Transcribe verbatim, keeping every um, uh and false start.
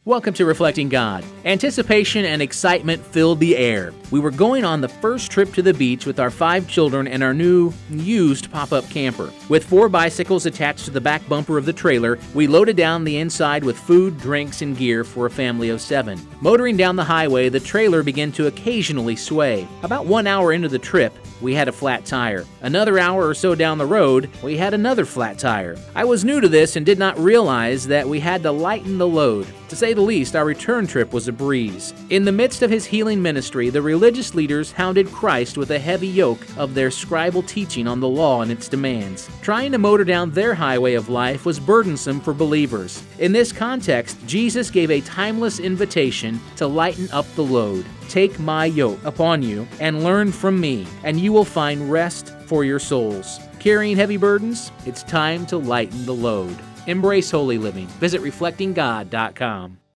Welcome to Reflecting God. Anticipation and excitement filled the air. We were going on the first trip to the beach with our five children and our new, used pop-up camper. With four bicycles attached to the back bumper of the trailer, we loaded down the inside with food, drinks, and gear for a family of seven. Motoring down the highway, the trailer began to occasionally sway. About one hour into the trip, we had a flat tire. Another hour or so down the road, we had another flat tire. I was new to this and did not realize that we had to lighten the load. To say the least, our return trip was a breeze. In the midst of his healing ministry, the religious leaders hounded Christ with a heavy yoke of their scribal teaching on the law and its demands. Trying to motor down their highway of life was burdensome for believers. In this context, Jesus gave a timeless invitation to lighten up the load. Take my yoke upon you and learn from me, and you will find rest for your souls. Carrying heavy burdens? It's time to lighten the load. Embrace holy living. Visit reflecting god dot com.